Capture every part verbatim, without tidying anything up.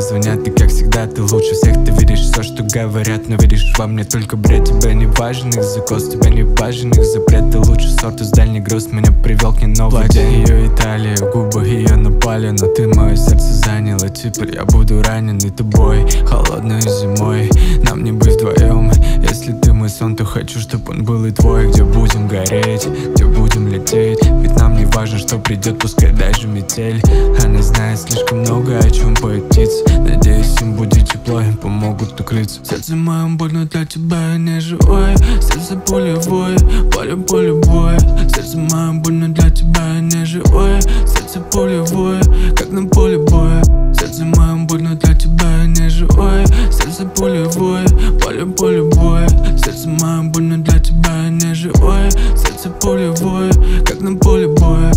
звонят, и как всегда ты лучше всех. Ты веришь все, что говорят, но веришь во мне только бред. Тебя не важен их закос, тебя не важен их запрет. Ты лучший сорт из дальних гроз, меня привел к ней новый день. Ее Италия, губы ее напали, но ты мое сердце заняла. Теперь я буду раненый тобой, холодной зимой. Нам не быть вдвоем. Если ты мой сон, то хочу, чтобы он был и твой. Где будем гореть, где будем лететь. Ведь нам не важно, что придет, пускай даже метель. Она знает слишком много, о чем поэтиться. Надеюсь, им будет тепло, им помогут укрыться. Сердце моем больно для тебя, я не живой. Сердце пулевое, поле, поле боя. Сердце моем больно для тебя, я не живой. Сердце пулевое, как на поле боя. Сердце моем больно для тебя, я не живой. Сердце пулевое, поле, поле боя. Сердце моем больно для тебя, я не живой. Сердце пулевое, как на поле боя.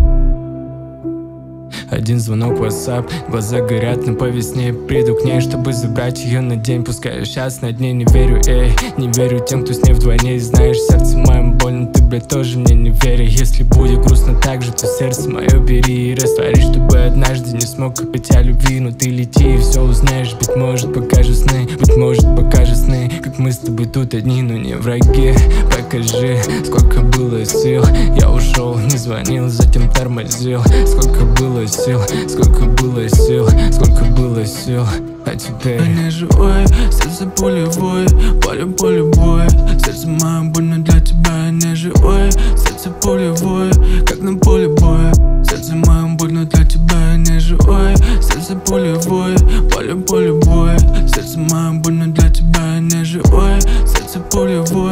Один звонок в WhatsApp, глаза горят, но по весне приду к ней, чтобы забрать ее на день. Пускай я сейчас над ней не верю, эй. Не верю тем, кто с ней вдвойне. И знаешь, сердце моем больно, ты, блядь, тоже мне не веришь. Если будет грустно так же, то сердце мое бери и растворись, чтобы однажды не смог копить о любви. Но ты лети и все узнаешь, быть может покажешь сны. Быть может покажешь сны, как мы с тобой тут одни, но не враги. Покажи, сколько было сил. Я ушел, не звонил, затем тормозил. Сколько было сил. Сколько было сил, сколько было сил, а теперь я не живой, сердце пулевое, поле, поле боя. Сердце моем больно для тебя, я не живой. Сердце пулевое, как на поле боя. Сердце моем больно для тебя, я не живой. Сердце пулевое, поле, поле боя. Сердце моем больно для тебя, я не живой. Сердце пулевое.